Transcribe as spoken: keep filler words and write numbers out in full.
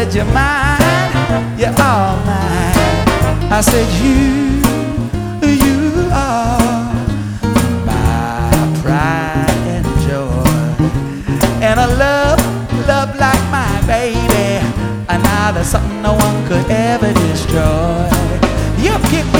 said, you're mine, you're all mine. I said, you, you are my pride and joy. And a love, love like my baby, and now there's something no one could ever destroy. You keep